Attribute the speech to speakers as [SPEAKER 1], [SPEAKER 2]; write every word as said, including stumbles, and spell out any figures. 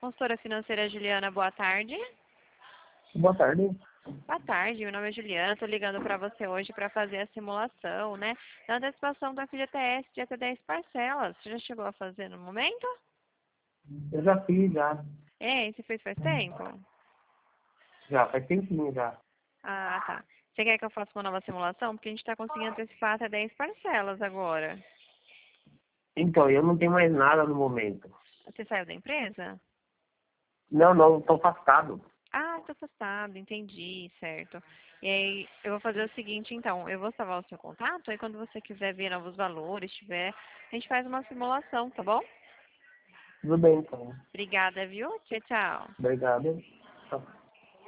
[SPEAKER 1] Consultora financeira Juliana, boa tarde.
[SPEAKER 2] Boa tarde.
[SPEAKER 1] Boa tarde, meu nome é Juliana, estou ligando para você hoje para fazer a simulação, né, da antecipação do F G T S de até dez parcelas. Você já chegou a fazer no momento?
[SPEAKER 2] Eu já fiz, já.
[SPEAKER 1] É, você fez faz tempo?
[SPEAKER 2] Já, faz tempinho já.
[SPEAKER 1] Ah, tá. Você quer que eu faça uma nova simulação? Porque a gente está conseguindo antecipar até dez parcelas agora.
[SPEAKER 2] Então, eu não tenho mais nada no momento.
[SPEAKER 1] Você saiu da empresa?
[SPEAKER 2] Não, não, estou afastado.
[SPEAKER 1] Ah, estou afastado, entendi, certo. E aí, eu vou fazer o seguinte, então, eu vou salvar o seu contato, aí quando você quiser ver novos valores, tiver, a gente faz uma simulação, tá bom?
[SPEAKER 2] Tudo bem, então.
[SPEAKER 1] Obrigada, viu? Tchau, tchau.
[SPEAKER 2] Obrigado. Tchau.